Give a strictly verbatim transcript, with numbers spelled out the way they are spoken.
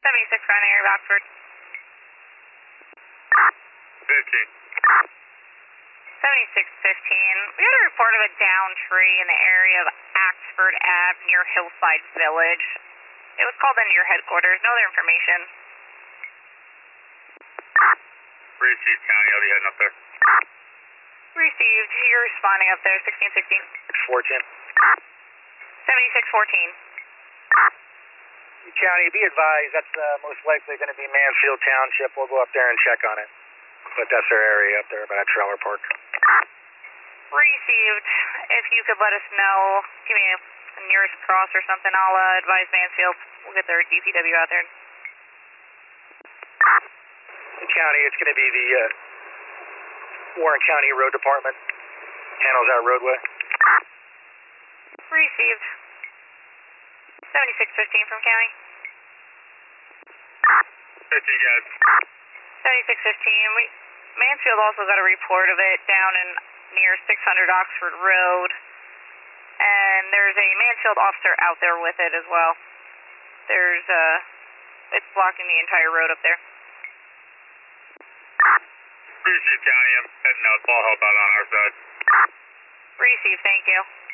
seventy-six Pioneer, Oxford. fifteen. seventy-six fifteen. We got a report of a downed tree in the area of Axford Ave near Hillside Village. It was called into your headquarters. No other information. Received, County. I'll be heading up there. Received. You're responding up there, sixteen sixteen. fourteen. seventy-six fourteen. County, be advised, that's uh, most likely going to be Mansfield Township. We'll go up there and check on it. But that's our area up there by that trailer park. Received. If you could let us know, give me a, a nearest cross or something, I'll uh, advise Mansfield. We'll get their D P W out there. County, it's going to be the uh, Warren County Road Department. Handles our roadway. Received. seventy-six fifteen from County. fifteen, guys. seventy-six fifteen. We, Mansfield also got a report of it down in near six hundred Oxford Road. And there's a Mansfield officer out there with it as well. There's, uh, it's blocking the entire road up there. Received, County. I'm heading out. I'll help out on our side. Received, thank you.